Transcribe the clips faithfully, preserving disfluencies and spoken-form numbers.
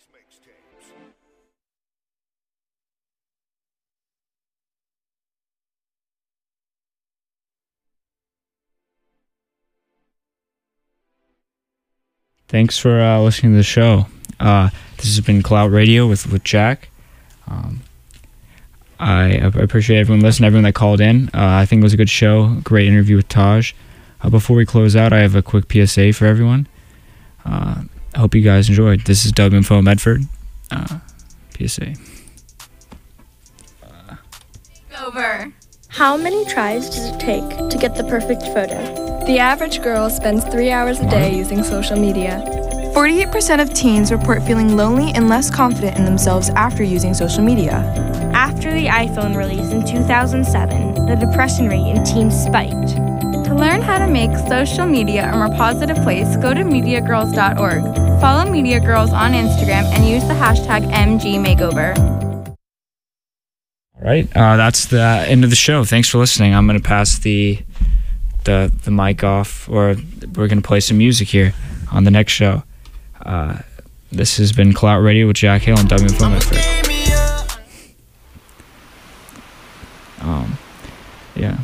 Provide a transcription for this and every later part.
Thanks for uh, listening to the show. Uh, this has been Clout Radio with, with Jack. Um, I, I appreciate everyone listening, everyone that called in. Uh, I think it was a good show, great interview with Taj. Uh, before we close out, I have a quick P S A for everyone. Uh, I hope you guys enjoyed. This is Doug Info Medford. Uh, P S A. Uh. Over. How many tries does it take to get the perfect photo? The average girl spends three hours a day using social media. forty-eight percent of teens report feeling lonely and less confident in themselves after using social media. After the iPhone release in two thousand seven, the depression rate in teens spiked. To learn how to make social media a more positive place, go to media girls dot org. Follow Media Girls on Instagram and use the hashtag M G Makeover. All right, uh, that's the end of the show. Thanks for listening. I'm going to pass the the the mic off, or we're going to play some music here on the next show. Uh, this has been Clout Radio with Jack Hale and Doug Info Medford. Um, yeah.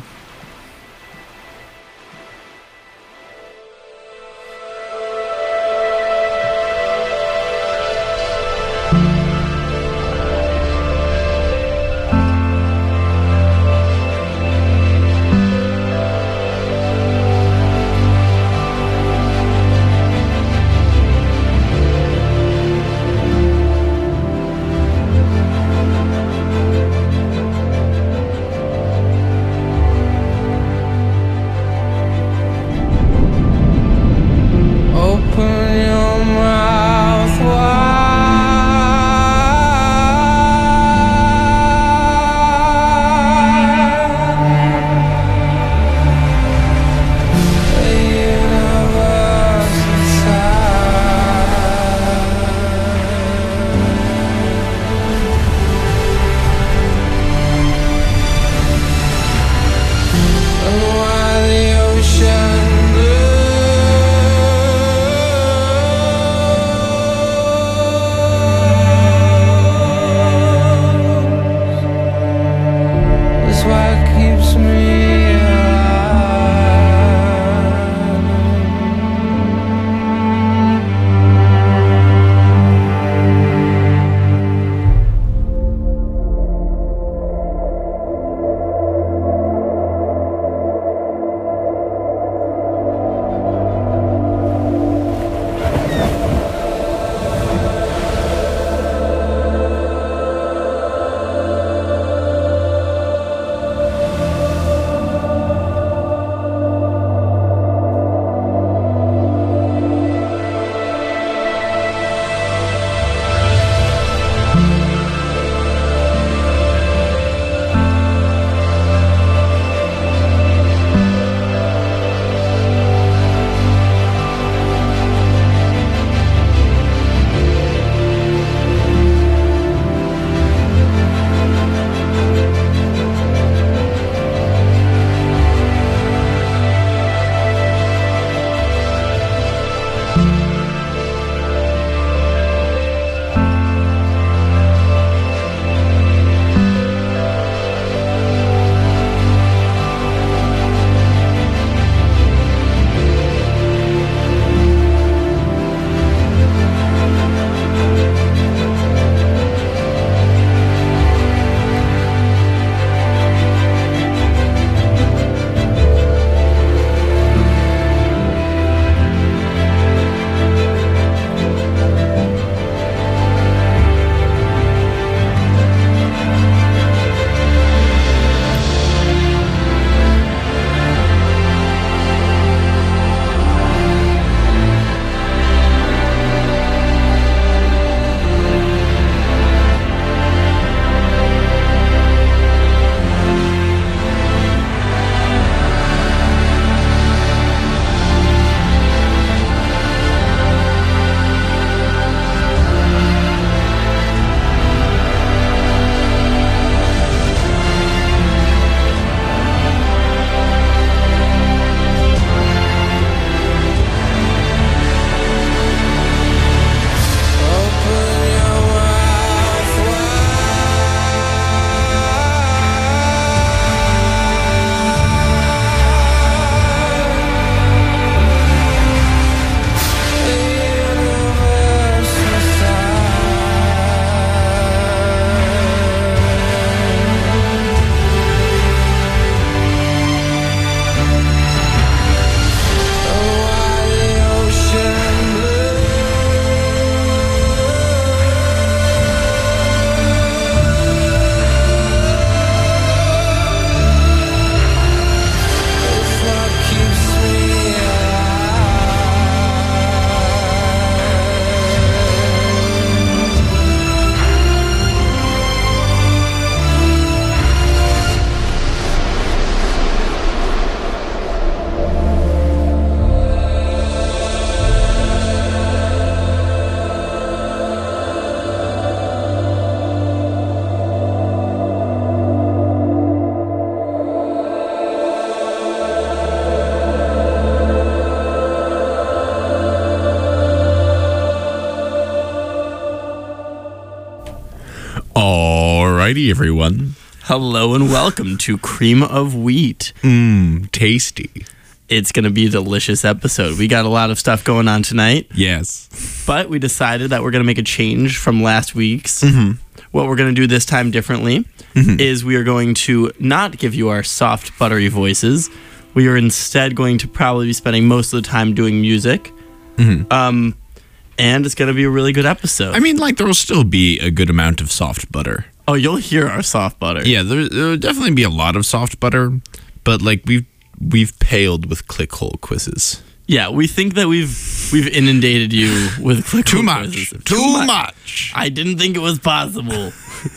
Alrighty, everyone. Hello and welcome to Cream of Wheat. Mmm, tasty. It's going to be a delicious episode. We got a lot of stuff going on tonight. Yes. But we decided that we're going to make a change from last week's. Mm-hmm. What we're going to do this time differently mm-hmm. is we are going to not give you our soft, buttery voices. We are instead going to probably be spending most of the time doing music. Mm-hmm. Um, and it's going to be a really good episode. I mean, like, there will still be a good amount of soft butter. Oh, you'll hear our soft butter. Yeah, there will definitely be a lot of soft butter, but, like, we've we've paled with clickhole quizzes. Yeah, we think that we've we've inundated you with clickhole Too much. quizzes. Too, Too much. much. I didn't think it was possible,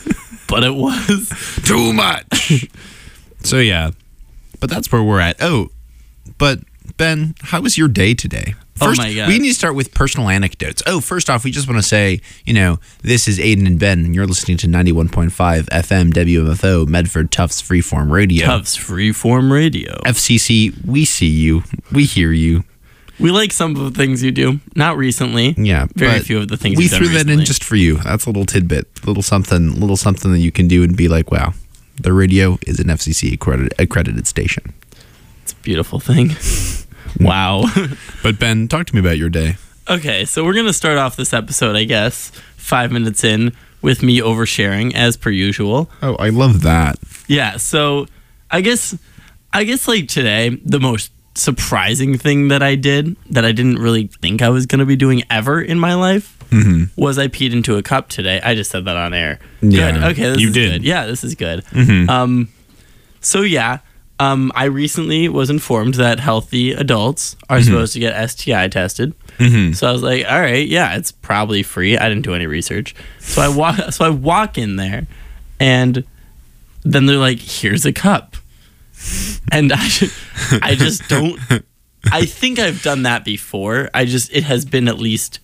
but it was. Too much. So, yeah, but that's where we're at. Oh, but, Ben, how was your day today? First, oh my God. We need to start with personal anecdotes. Oh, first off, we just want to say, you know, this is Aiden and Ben, and you're listening to ninety-one point five F M W M F O, Medford Tufts Freeform Radio. Tufts Freeform Radio. F C C, we see you. We hear you. We like some of the things you do. Not recently. Yeah. Very few of the things we you've done threw that recently. in just for you. That's a little tidbit, little something, little something that you can do and be like, wow, the radio is an F C C accredited, accredited station. It's a beautiful thing. Wow. But Ben, talk to me about your day. Okay, so we're going to start off this episode, I guess, five minutes in with me oversharing as per usual. Oh, I love that. Yeah, so I guess, I guess like today, the most surprising thing that I did that I didn't really think I was going to be doing ever in my life mm-hmm. was I peed into a cup today. I just said that on air. Yeah. Good. Okay, this you is did. good. Yeah, this is good. Mm-hmm. Um, so yeah. Um, I recently was informed that healthy adults are mm-hmm. supposed to get S T I tested. Mm-hmm. So I was like, all right, yeah, it's probably free. I didn't do any research. So I walk so I walk in there and then they're like, here's a cup. And I I just don't I think I've done that before. I just it has been at least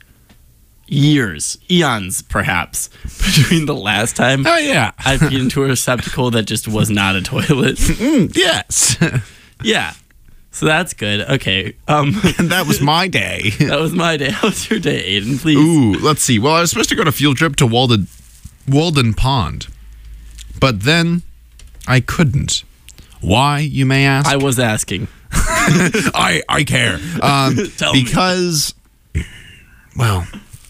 years, eons perhaps, between the last time oh yeah I peed into a receptacle that just was not a toilet. Mm, yes. Yeah, so that's good. Okay, um and that was my day. That was my day. How was your day, Aiden? Please. Ooh, let's see. Well, I was supposed to go on a field trip to Walden Walden Pond, but then I couldn't. Why, you may ask? I was asking. I I care. Um, Tell because me. Well,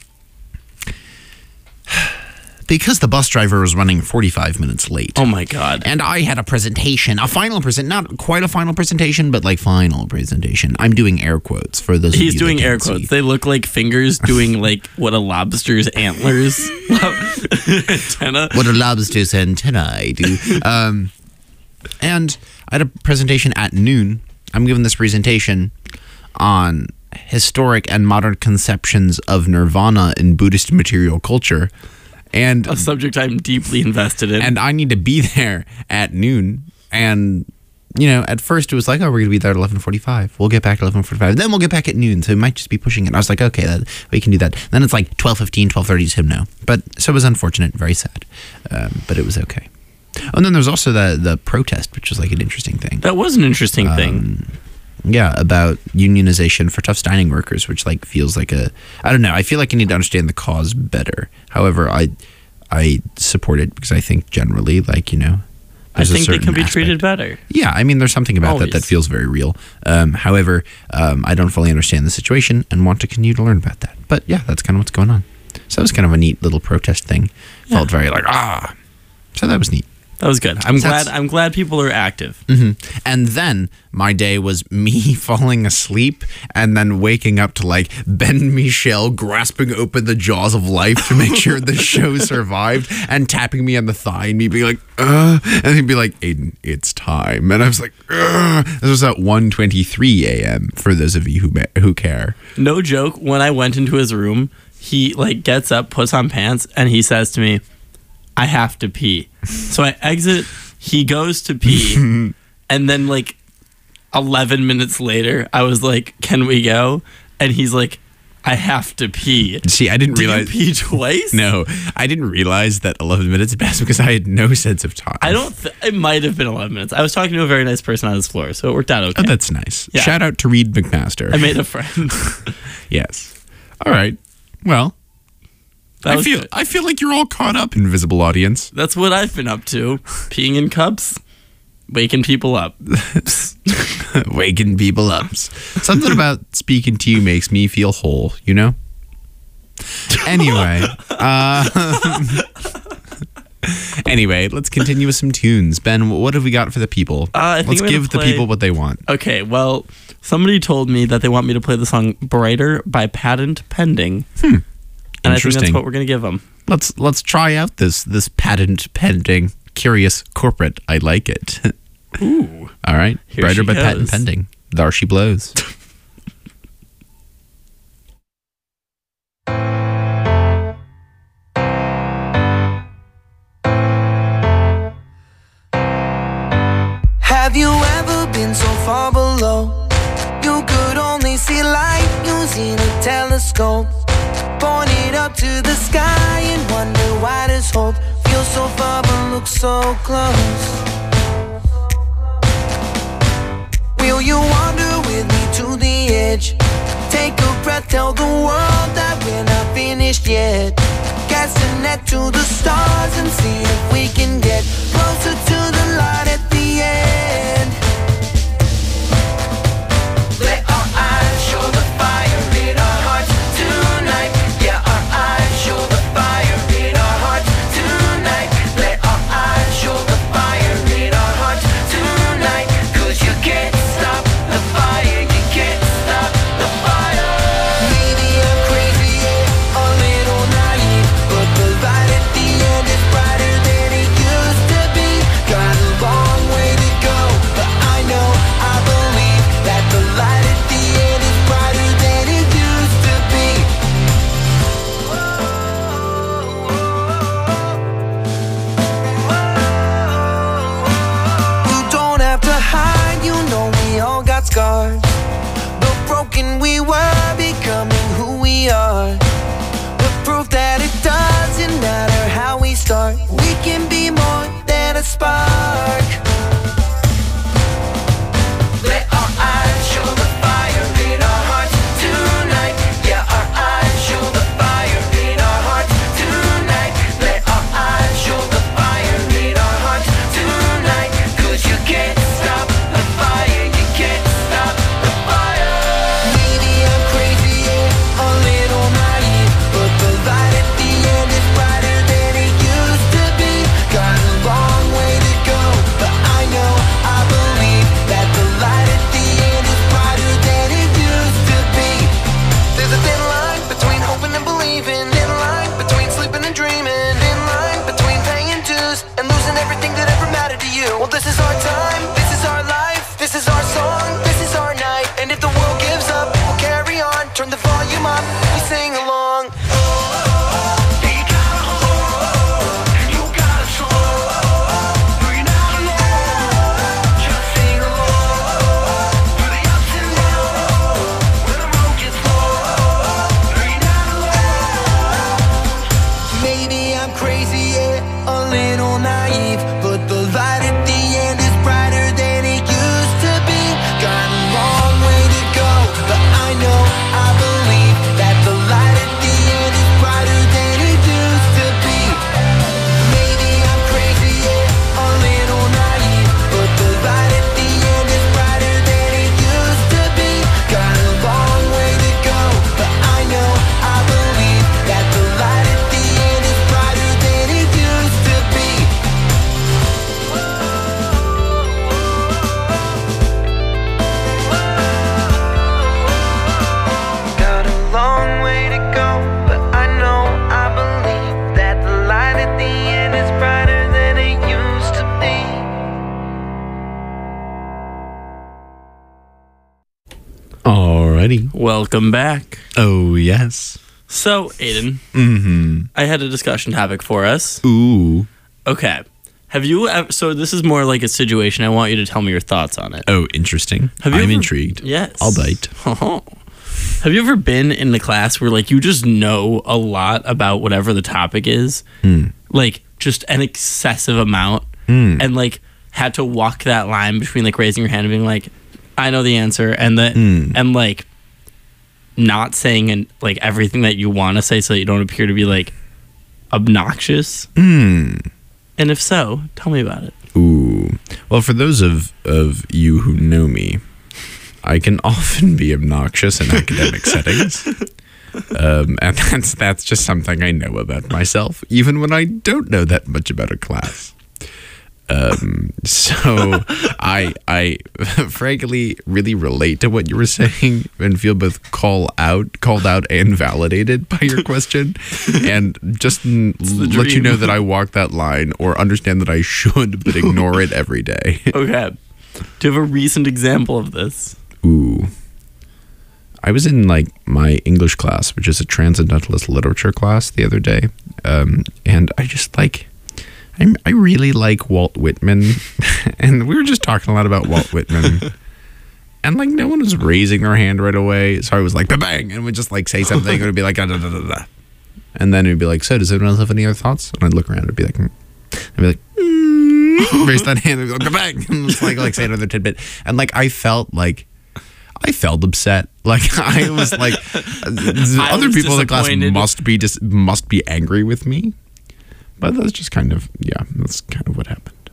because the bus driver was running forty-five minutes late. Oh my God. And I had a presentation, a final present, not quite a final presentation, but like final presentation. I'm doing air quotes for those He's of you doing that air can't quotes. see. They look like fingers doing like what a lobster's antlers antenna. What a lobster's antennae do. um, and I had a presentation at noon. I'm giving this presentation on historic and modern conceptions of nirvana in Buddhist material culture. And A subject I'm deeply invested in. and I need to be there at noon. And, you know, at first it was like, oh, we're going to be there at eleven forty-five. We'll get back at eleven forty-five. Then we'll get back at noon. So it might just be pushing it. I was like, okay, that, we can do that. Then it's like twelve fifteen, twelve thirty, so no. But so it was unfortunate, very sad. Um, but it was okay. Oh, and then there's also the, the protest, which was like an interesting thing. That was an interesting Um, thing. Yeah, about unionization for Tufts dining workers, which like feels like a, I don't know. I feel like I need to understand the cause better. However, I I support it because I think generally, like, you know, I there's a think they certain can be aspect- treated better. Yeah, I mean, there's something about that that Always. feels very real. Um, however, um, I don't fully understand the situation and want to continue to learn about that. But yeah, that's kind of what's going on. So that was kind of a neat little protest thing. Felt very like, ah. So that was neat. That was good. I'm That's- glad I'm glad people are active. Mm-hmm. And then my day was me falling asleep and then waking up to like Ben Michel grasping open the jaws of life to make sure the show survived and tapping me on the thigh and me being like, uh, and he'd be like, Aiden, it's time. And I was like, Ugh. This was at one twenty-three a.m. for those of you who ma- who care. No joke, when I went into his room, he like gets up, puts on pants, and he says to me, I have to pee. So I exit, he goes to pee, and then like eleven minutes later, I was like, can we go? And he's like, I have to pee. See, I didn't Did realize. you pee twice? No, I didn't realize that eleven minutes passed because I had no sense of time. I don't, th- it might have been eleven minutes. I was talking to a very nice person on his floor, so it worked out okay. Oh, that's nice. Yeah. Shout out to Reed McMaster. I made a friend. Yes. All right. Well, That I was feel good. I feel like you're all caught up, invisible audience. That's what I've been up to. Peeing in cups, waking people up. Waking people up. Something about speaking to you makes me feel whole, you know? Anyway. uh, anyway, let's continue with some tunes. Ben, what have we got for the people? Uh, I think let's I'm gonna give the play- people what they want. Okay, well, somebody told me that they want me to play the song Brighter by Patent Pending. Hmm. And I think Interesting. that's what we're going to give them. Let's let's try out this this patent pending curious corporate. I like it. Ooh. All right. Here Brighter she by patent goes. pending. There she blows. Have you ever been so far below? You could only see light using a telescope. Point it up to the sky and wonder why there's hope. Feel so far but look so close. Will you wander with me to the edge? Take a breath, tell the world that we're not finished yet. Cast a net to the stars and see if we can get closer to the light at the end. Let our eyes show the fire in our hearts tonight. Yeah, our eyes show the fire in our hearts tonight. Let our eyes show the fire in our hearts tonight. Cause you can't stop the fire, you can't stop the fire. Maybe I'm crazy, yeah, a little naive, but the light at the end is brighter than it used to be. Got a long way to go, but I know, I believe that the light at the end is brighter than it used to be. You don't have to hide, you know we all got scars. But broken we were, becoming who we are. The proof that it doesn't matter how we start. We can be more than a spark. Let our eyes show the fire in our hearts tonight. Yeah, our eyes show the fire in our hearts tonight. Let our eyes show the fire in our hearts tonight. Cause you can't stop the fire, you can't stop the fire. Maybe I'm crazy, yeah, a little naive, but the light at the end is brighter than it used to be. Got a long way to go, but I know, I believe that the light at the end is brighter than it used to be. There's a thin line between hoping and believing, thin line between sleeping and dreaming, thin line between paying dues and losing everything that ever mattered to you. Well, this is our time, this is our life, this is our song, this is our night. And if the world gives up, we'll carry on. Turn the volume up, we sing along. Maybe I'm crazy, yeah, a little naive, but the light at the end is brighter than it used to be. Got a long way to go, but I know, I believe that the light at the end is brighter than it used to be. Maybe I'm crazy, yeah, a little naive, but the light at the end is brighter than it used to be. Got a long way to go, but I know, I believe that the light at the end is brighter than it used to be. Got a long way to go, but I know, I believe that the light at the end is brighter than it used to be. Alrighty. Welcome back. Oh, yes. So, Aiden, Mm-hmm. I had a discussion topic for us. Ooh. Okay. Have you ever, so this is more like a situation. I want you to tell me your thoughts on it. Oh, interesting. Have you I'm ever- intrigued. Yes. I'll bite. Have you ever been in the class where like you just know a lot about whatever the topic is? Hmm. Like just an excessive amount Hmm. and like had to walk that line between like raising your hand and being like, I know the answer and the Hmm. and like not saying and like everything that you want to say so that you don't appear to be like obnoxious? Hmm. And if so, tell me about it. Ooh. Well, for those of, of you who know me, I can often be obnoxious in academic settings. Um, and that's that's just something I know about myself, even when I don't know that much about a class. Um, so I I frankly really relate to what you were saying and feel both call out called out and validated by your question, and just n- let you know that I walk that line, or understand that I should but ignore it every day. Okay. Do you have a recent example of this? Ooh. I was in like my English class, which is a transcendentalist literature class, the other day, um, and I just like. I I really like Walt Whitman, and we were just talking a lot about Walt Whitman, and like no one was raising their hand right away, so I was like bang, and would just like say something, and it would be like da da da da da, and then it'd be like, so does anyone else have any other thoughts? And I'd look around, and be like, mm. I'd be like, mm. raise that hand, and be like bang, and just like like say another tidbit, and like I felt like. I felt upset. Like I was like, I other was people in the class disappointed. must be dis- must be angry with me. But that's just kind of, yeah, that's kind of what happened.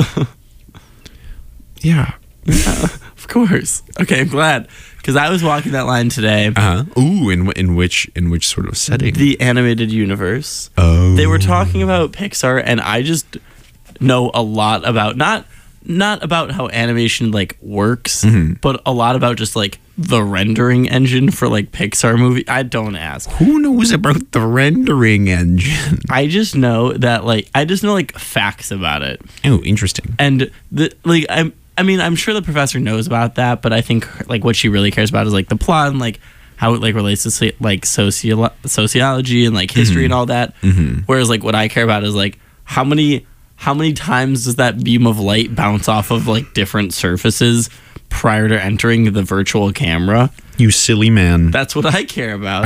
yeah. Yeah, of course. Okay, I'm glad. Because I was walking that line today. Uh-huh. Ooh, in in which in which sort of setting? The animated universe. Oh. They were talking about Pixar, and I just know a lot about, not not about how animation like works, Mhm. but a lot about just like the rendering engine for like Pixar movie. I don't ask. Who knows about the rendering engine? I just know that like I just know like facts about it. Oh, interesting. And the like I'm I mean I'm sure the professor knows about that, but I think like what she really cares about is like the plot and like how it like relates to so- like socio- sociology and like history and all that. Mhm. Whereas like what I care about is like how many how many times does that beam of light bounce off of like different surfaces prior to entering the virtual camera? You silly man. That's what I care about.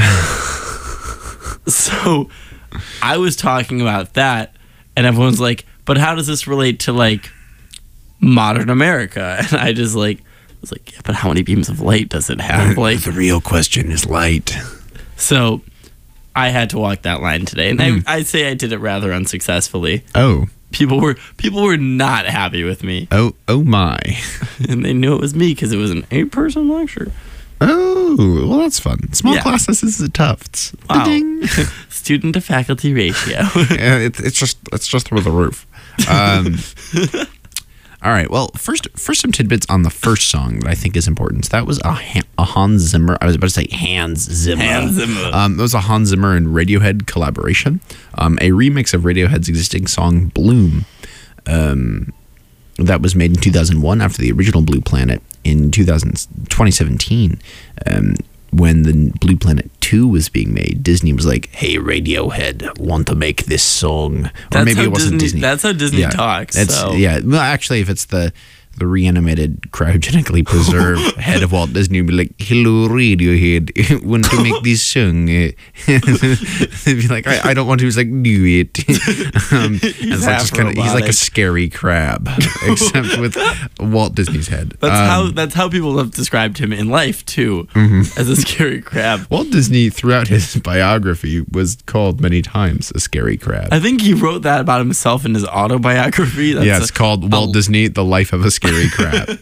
So I was talking about that, and everyone's like, but how does this relate to like modern America? And I just like was like, yeah, but how many beams of light does it have? Like the real question is light. So I had to walk that line today, and Mm. I, I'd say I did it rather unsuccessfully. Oh. People were people were not happy with me, Oh, oh my. and they knew it was me because it was an eight-person lecture. Oh, well, that's fun. Small Yeah. classes is at Tufts. Wow. Ding. Student to faculty ratio. Yeah, it, it's just it's just through the roof. Um, all right. Well, first first some tidbits on the first song that I think is important. So that was a, Han- a Hans Zimmer. I was about to say Hans Zimmer. Hans Zimmer. Um, that was a Hans Zimmer and Radiohead collaboration. Um, a remix of Radiohead's existing song "Bloom." Um, that was made in two thousand one after the original Blue Planet in two thousand, twenty seventeen. Um, when the Blue Planet two was being made, Disney was like, hey, Radiohead, want to make this song? Or That's maybe how it wasn't Disney- Disney. that's how Disney yeah, talks, That's, so. Yeah, well, actually, if it's the the reanimated, cryogenically preserved head of Walt Disney, would be like, hello, Radiohead, want to make this song? They'd be like, I, I don't want to. He's like, do it. um, and it's like just kinda, he's like a half-robotic. scary crab, except with Walt Disney's head. That's Um, how that's how people have described him in life too, Mhm. as a scary crab. Walt Disney, throughout his biography, was called many times a scary crab. I think he wrote that about himself in his autobiography. That's yeah, a- it's called Walt Disney, The Life of a Scary Crab.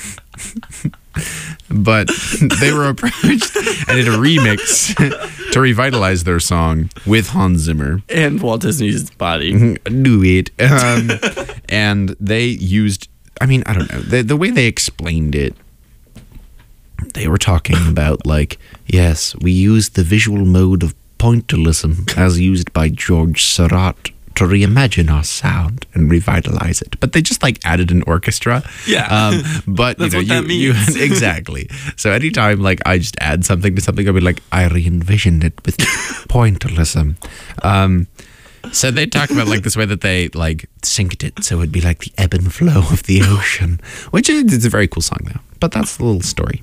But they were approached and did a remix to revitalize their song with Hans Zimmer. and Walt Disney's body. Do it. Um, and they used, I mean, I don't know, the, the way they explained it, they were talking about like, yes, we used the visual mode of pointillism as used by George Seurat to reimagine our sound and revitalize it. But they just like added an orchestra. Yeah. Um, but That's you know, what that you, means. you exactly. So anytime like I just add something to something, I'll be like, I re-envisioned it with pointillism. Um, so they talk about like this way that they like synced it so it'd be like the ebb and flow of the ocean, which is it's a very cool song though. But that's the little story.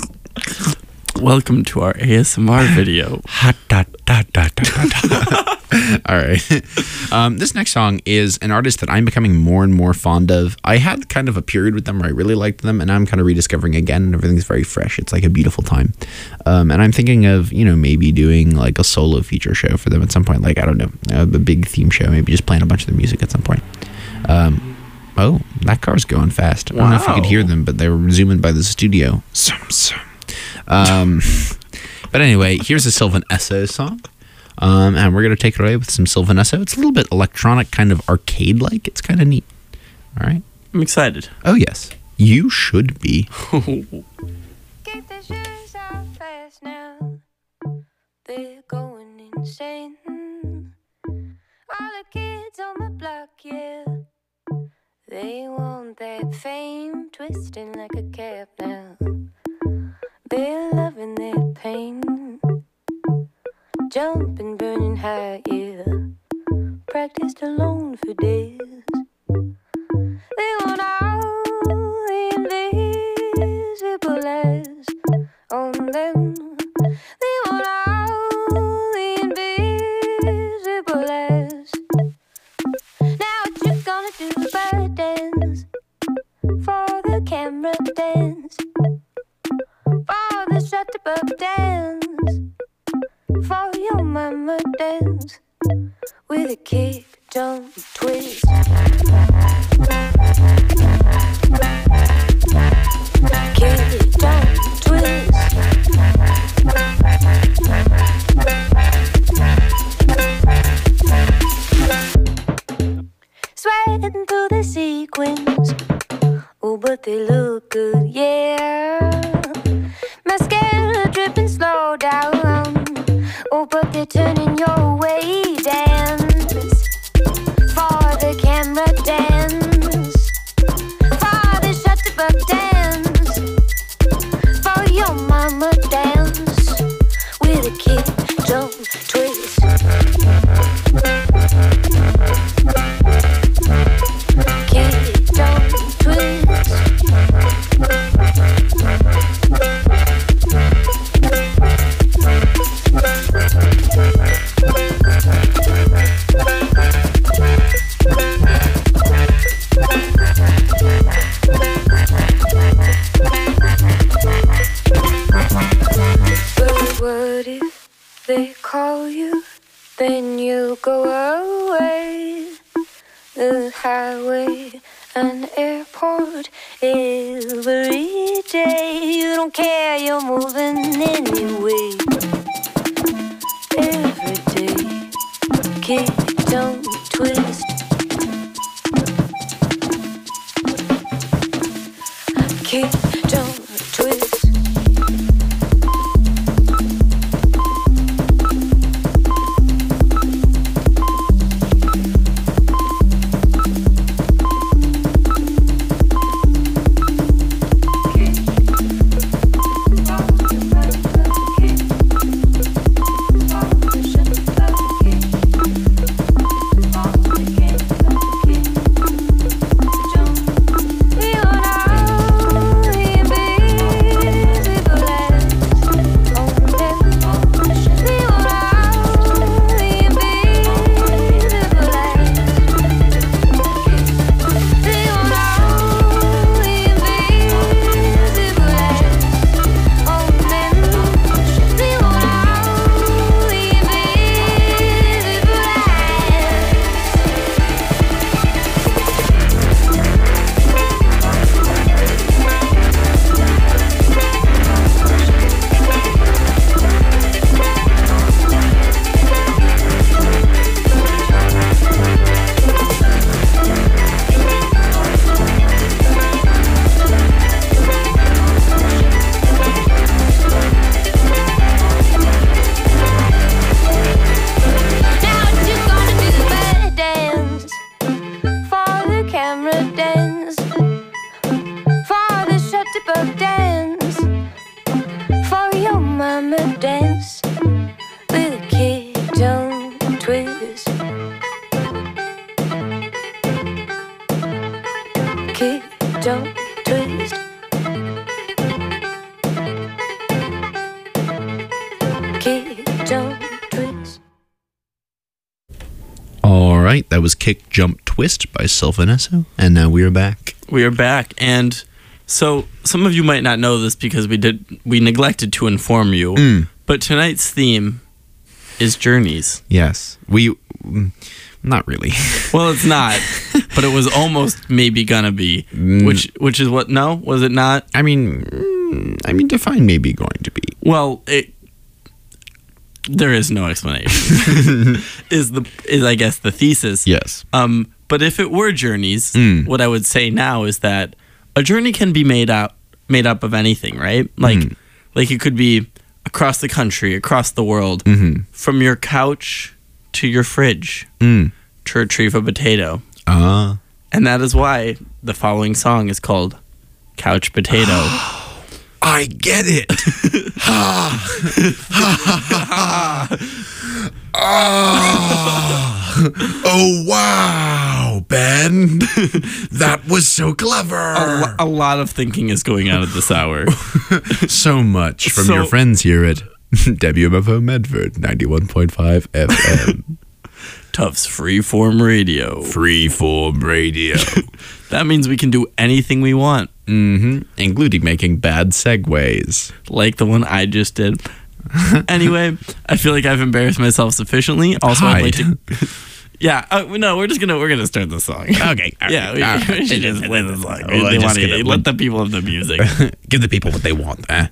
Welcome to our A S M R video. Ha, da, da, da, da, da, da. All right. Um, this next song is an artist that I'm becoming more and more fond of. I had kind of a period with them where I really liked them, and I'm kind of rediscovering again, and everything's very fresh. It's like a beautiful time. Um, and I'm thinking of, you know, maybe doing like a solo feature show for them at some point. Like, I don't know, a big theme show, maybe just playing a bunch of their music at some point. Um, oh, that car's going fast. I don't Wow. know if you could hear them, but they were zooming by the studio. Um, but anyway, here's a Sylvan Esso song. Um, and we're going to take it away with some Sylvan Esso. It's a little bit electronic, kind of arcade-like. It's kind of neat. All right. I'm excited. Oh, yes. You should be. Get the shoes off fast now. They're going insane. All the kids on the block, yeah. They want that fame, twisting like a cap now. They're loving their pain. Jumping, burning high, yeah. Practiced alone for days. They want all the invisible eyes on them. They want all the invisible eyes. Now what you gonna do but dance for the camera dance, for the shutterbug dance, for your mama dance with a kick, jump, twist. Kick, jump, twist. Sweating through the sequins. Oh, but they look good, yeah. Mascara dripping slow down. Oh, but they're turning your way. Dance for the camera dance, for the shutterbug dance, for your mama dance with a kick, jump, twist. Kick, jump, twist. What if they call you, then you go away? The highway, an airport, every day. You don't care, you're moving anyway. Every day, kick, jump, twist. Kick, jump, twist. right. That was Kick, Jump, Twist by Sylvanesso. And now we're back. We are back. And so some of you might not know this because we did we neglected to inform you. Mm. But tonight's theme is journeys. Yes. We... mm, Not really. Well, it's not, but it was almost maybe gonna be. Mm. Which which is what? No, was it not? I mean, mm, I mean, define maybe going to be. Well, it. There is no explanation. is the is I guess the thesis? Yes. Um, but if it were journeys, Mm. what I would say now is that a journey can be made up made up of anything, right? Like, Mm. like it could be across the country, across the world, Mm-hmm. from your couch to your fridge Mm. to retrieve a potato. Ah. And that is why the following song is called Couch Potato. I get it. Ha. Ha, ha, ha, ha. Ah. Oh, wow, Ben. That was so clever. a, lo- a lot of thinking is going on at this hour. So much from So- your friends here at W M F O Medford ninety-one point five F M. Tufts Freeform Radio. Freeform radio. That means we can do anything we want, Mm-hmm. Including making bad segues. like the one I just did. Anyway, I feel like I've embarrassed myself sufficiently. Also, I'd like to. Yeah, uh, no, we're just gonna we're gonna start the song. Okay. Yeah, we, all right. we should just play the song. Oh, They just wanna- gonna- let the people have the music. Give the people what they want, eh?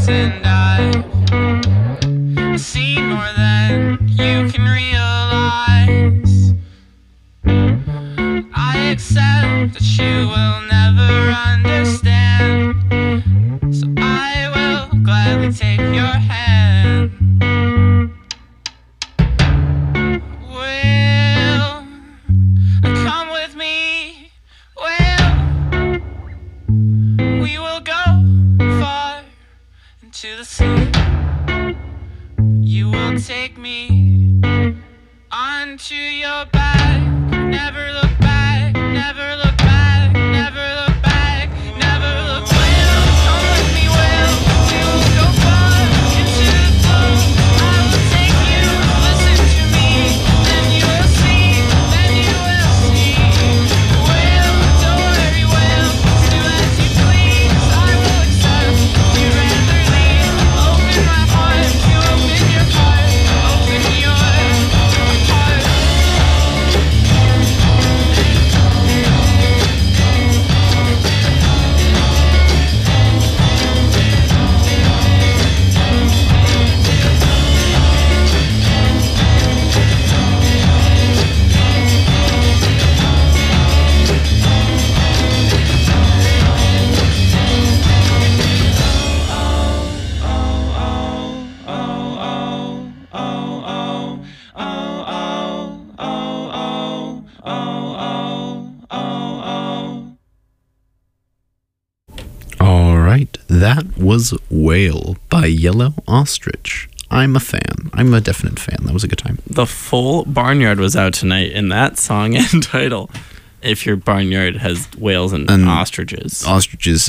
this, and I've seen more than you can realize. I accept that you will never understand, so I will gladly take your hand. Will come with me? Will we will go far into the sea? You will take me onto your back. Never look back, never look back, never look back, never look back. Will, come with me, Will. We will go far into the blue. I will take you, listen to me, then you will see, then you will see. Will, don't worry, Will. Do as you please, I will accept. You'd rather leave. Open my heart, you open your heart, open your heart. All right, that was Whale by Yellow Ostrich. I'm a fan. I'm a definite fan. That was a good time. The full barnyard was out tonight in that song and title. If your barnyard has whales and, And ostriches. Ostriches,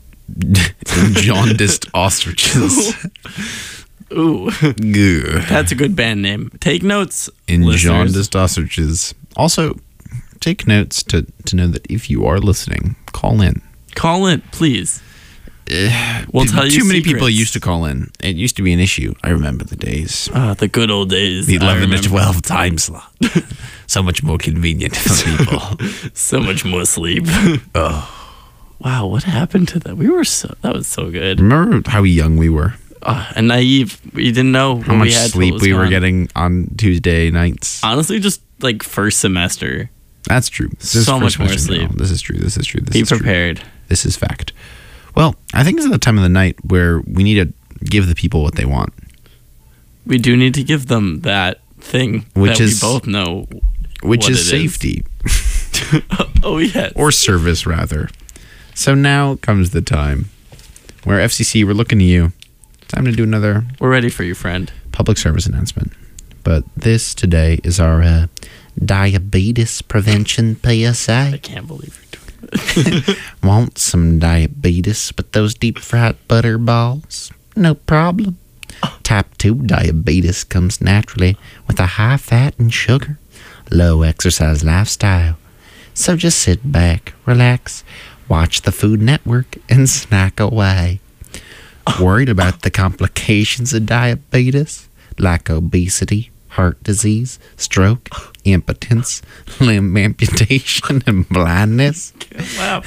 jaundiced ostriches. Ooh. Gah. That's a good band name. Take notes, In listeners. jaundiced ostriches. Also, take notes to, to know that if you are listening, call in. Call in, please. We'll Too- tell you Too many people secrets. used to call in. It used to be an issue. I remember the days. Ah, the good old days. The I eleven to remember. twelve time slot. So much more convenient for people. So much more sleep. Oh. Wow, what happened to that? We were so that was so good. Remember how young we were? Uh, and naive. We didn't know How what much we had till it sleep was we were gone. getting on Tuesday nights? Honestly, just like first semester. That's true. This is So first much more semester now. sleep. This is true. This is true. This Be is true. prepared. This is fact. Well, I think it's at the time of the night where we need to give the people what they want. We do need to give them that thing Which that is- we both know. Which what is it safety. Oh, yes. Or service, rather. So now comes the time where F C C, we're looking to you. Time to do another We're ready for you, friend. public service announcement. But this today is our uh, diabetes prevention P S A. I can't believe you're doing that. Want some diabetes with those deep fried butter balls? No problem. Type two diabetes comes naturally with a high fat and sugar, low exercise lifestyle. So just sit back, relax, watch the Food Network, and snack away. Worried about the complications of diabetes, like obesity, heart disease, stroke, impotence, limb amputation, and blindness? Wow.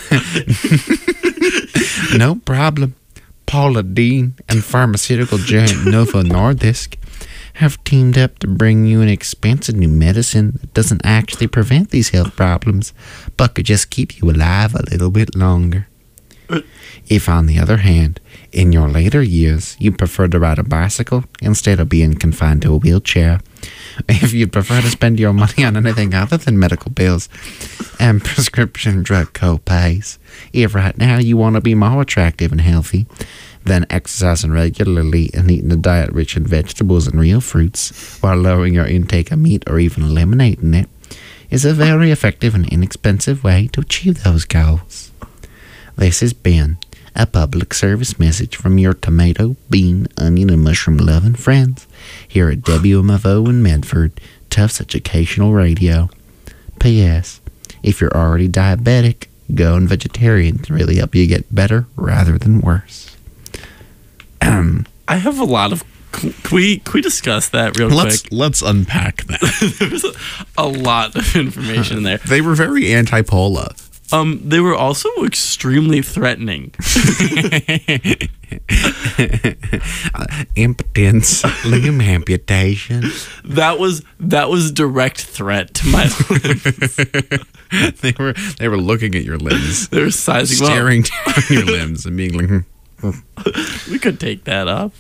No problem. Paula Dean and pharmaceutical giant Novo Nordisk have teamed up to bring you an expensive new medicine that doesn't actually prevent these health problems, but could just keep you alive a little bit longer. If, on the other hand, in your later years, you prefer to ride a bicycle instead of being confined to a wheelchair, if you'd prefer to spend your money on anything other than medical bills and prescription drug co-pays, if right now you want to be more attractive and healthy, then exercising regularly and eating a diet rich in vegetables and real fruits while lowering your intake of meat or even eliminating it is a very effective and inexpensive way to achieve those goals. This has been a public service message from your tomato, bean, onion, and mushroom loving friends here at W M F O in Medford, Tufts Educational Radio. P S. If you're already diabetic, going vegetarian can really help you get better rather than worse. Um, I have a lot of. Can we, can we discuss that real let's quick? let's unpack that. There's a, a lot of information in there. They were very anti-Paula. Um, they were also extremely threatening. uh, impotence, limb amputation. That was that was direct threat to my limbs. they were they were looking at your limbs. They were sizing them up. staring down your limbs and being like, hmm. We could take that up.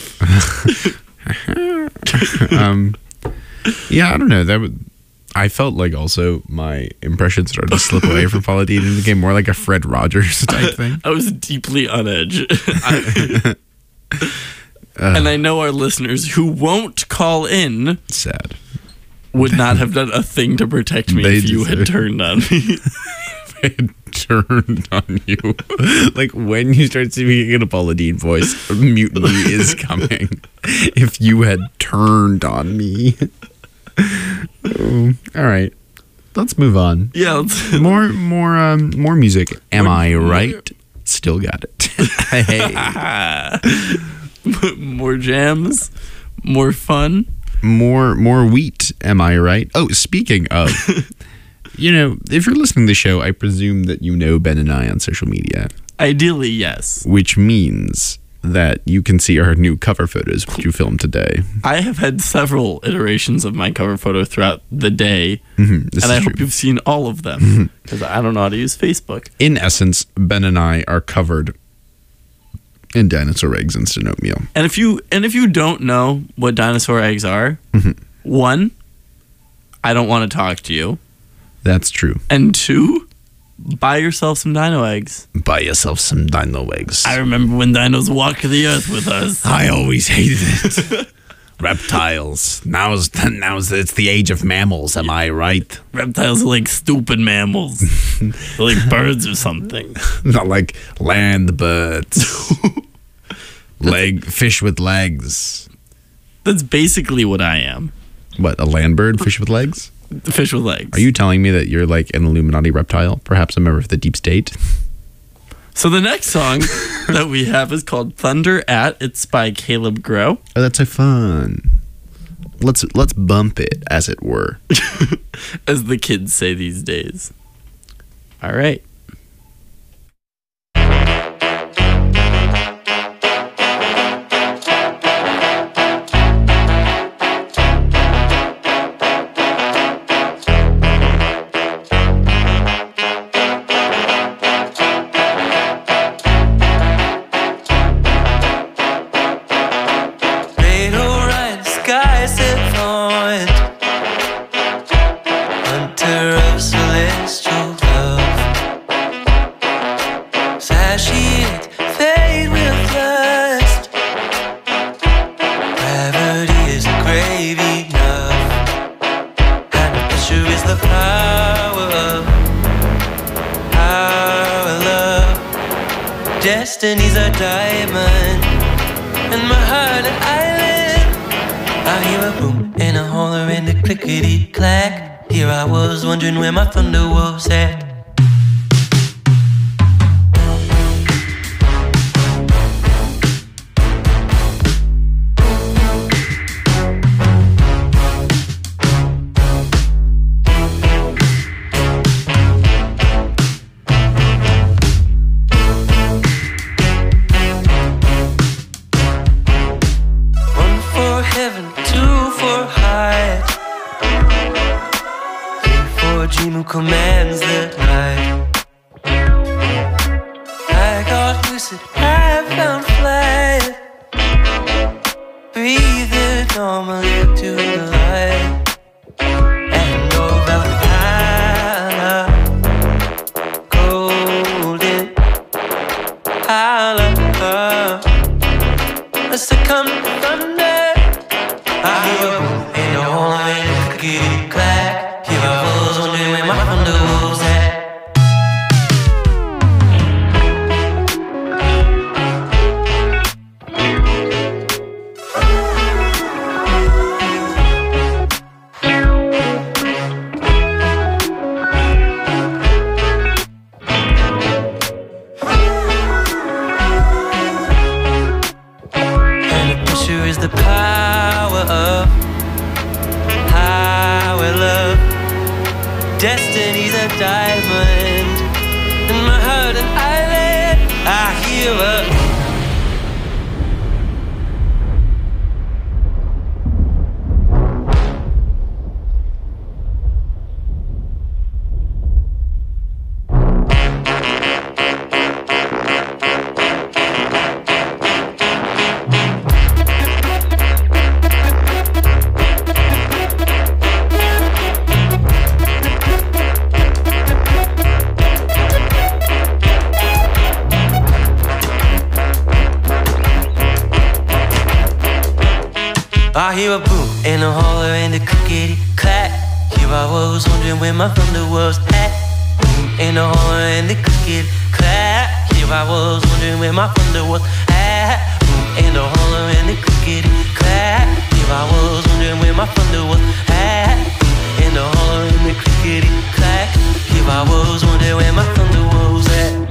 um, yeah, I don't know. That would. I felt like also my impression started to slip away from Paula Deen and became more like a Fred Rogers type thing. I was deeply on edge. I, uh, and I know our listeners who won't call in sad would not have done a thing to protect me They if you deserve- had turned on me. had turned on you. Like when you start speaking in a Paula Deen voice, mutiny is coming. If you had turned on me. Oh, all right, let's move on. Yeah, let's, more more um more music. Am more, I right? Still got it. Hey. More jams, more fun, more more wheat. Am I right? Oh, speaking of, you know, if you're listening to the show, I presume that you know Ben and I on social media. Ideally, yes. Which means that you can see our new cover photos, which you filmed today. I have had several iterations of my cover photo throughout the day, mm-hmm, and I true. hope you've seen all of them, because I don't know how to use Facebook. In essence, Ben and I are covered in dinosaur eggs instant oatmeal. And if you and if you don't know what dinosaur eggs are, mm-hmm. one, I don't want to talk to you. That's true. And two, buy yourself some dino eggs. Buy yourself some dino eggs. I remember when dinos walked the earth with us. I always hated it. Reptiles. Now's now's it's the age of mammals. Am I right? Reptiles are like stupid mammals. They're like birds or something. Not like land birds. Leg fish with legs. That's basically what I am. What, a land bird? Fish with legs? Fish with legs. Are you telling me that you're like an Illuminati reptile? Perhaps a member of the deep state? So the next song that we have is called Thunder At. It's by Caleb Grow. Oh, that's so fun. Let's let's bump it, as it were. As the kids say these days. All right. Destiny's a diamond, and my heart an island. I hear a boom and a holler and a clickety clack. Here I was wondering where my thunder was at. Commands the night. I got lucid, I found flight. Breathing normally up to the light. And over Valhalla, golden holla. I succumb to thunder. I hear a boom and a horn and a clickety clack. Here I was wondering where my thunder was at. And the picture is the power of power love. Destiny's a diamond, and my heart an island. I hear a I hear a boom and a holler and a clickety clack. Here I was wondering where my thunder was at. Boom and a holler and a clickety clack. Here I was wondering where my thunder was at. Boom and a holler and a clickety clack. Here I was wondering where my thunder was at. Boom and a holler and a clickety clack. Here I was wondering where my thunder was at.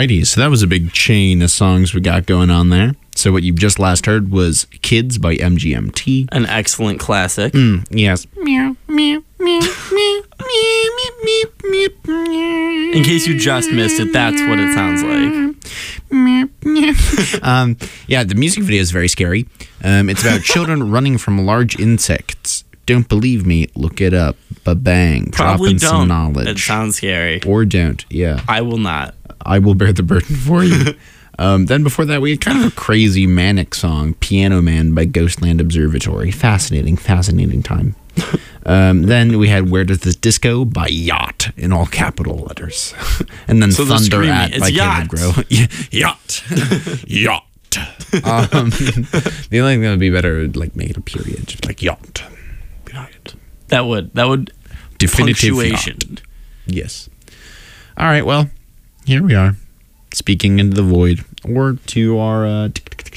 Alrighty, so that was a big chain of songs we got going on there. So what you just last heard was Kids by M G M T. An excellent classic. Mm, yes. In case you just missed it, that's what it sounds like. um, yeah, the music video is very scary. Um, it's about children running from large insects. Don't believe me? Look it up. Ba-bang. Probably Drop in some don't. knowledge. It sounds scary. Or don't, yeah. I will not. I will bear the burden for you. um, then before that, we had kind of a crazy manic song, Piano Man by Ghostland Observatory. Fascinating, fascinating time. um, then we had Where Does This Disco by Yacht in all capital letters. and then So the Thunder screaming at is by yacht. Caleb Grow. Yacht. Yacht. um, the only thing that would be better would like make it a period. Just like yacht. Yacht. That would, that would, Definitive punctuation. yacht. Yes. All right, well, here we are. Speaking into the void. Or to our uh,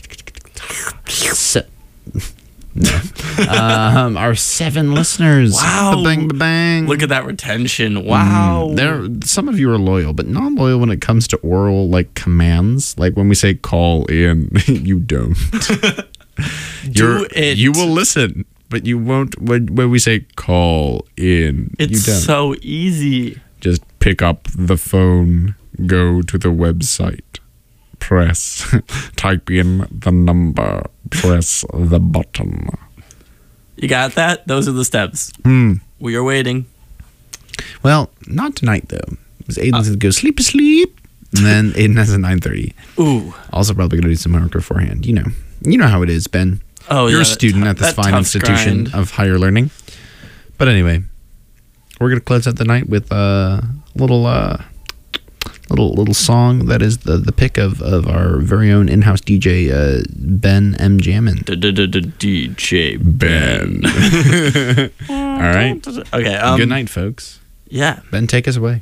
se- no. um, our seven listeners. Wow. Bang, bang. Look at that retention. Wow. Mm, there, some of you are loyal, but not loyal when it comes to oral like commands. Like when we say call in, you don't. Do it. You will listen, but you won't when, when we say call in. It's you don't. so easy. Just pick up the phone, go to the website, press, type in the number, press the button. You got that? Those are the steps. Hmm. We are waiting. Well, not tonight though. Because Aiden uh, says go sleep, sleep, and then Aiden has a nine thirty. Ooh. Also probably gonna do some homework beforehand. You know, you know how it is, Ben. Oh, You're yeah, a student that, at this that fine tough institution grind. of higher learning. But anyway, we're gonna close out the night with a little, uh, little, little song that is the the pick of of our very own in-house D J uh, Ben M. Jammin. D J Ben. All right. Okay. Um, Good night, folks. Yeah. Ben, take us away.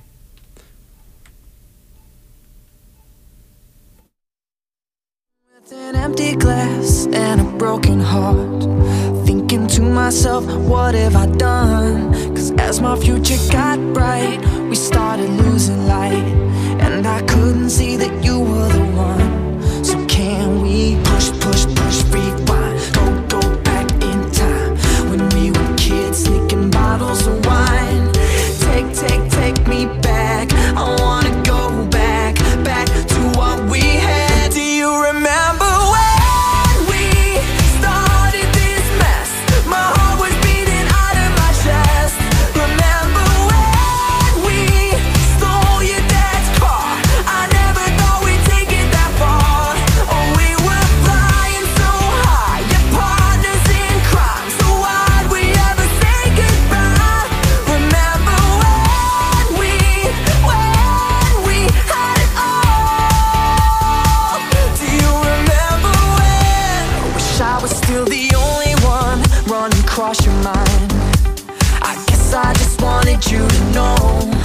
With an empty glass and a broken heart, thinking to myself, what have I done? Cause as my future got bright, we started losing light, and I couldn't see that you were the one. So can we push, push, push, rewind, go, go back in time, when we were kids sneaking bottles of wine. Take, take, take me back, I wanna go back, back to what we had. Do you remember when we started this mess? My heart was beating out of my chest. Remember when we stole your dad's car? I never thought we'd take it that far. Oh, we were flying so high, your partners in crime. So why'd we ever say goodbye? Remember when we, when we had it all? Do you remember when? I wish I was still the only one running across your mind. I guess I just wanted you to know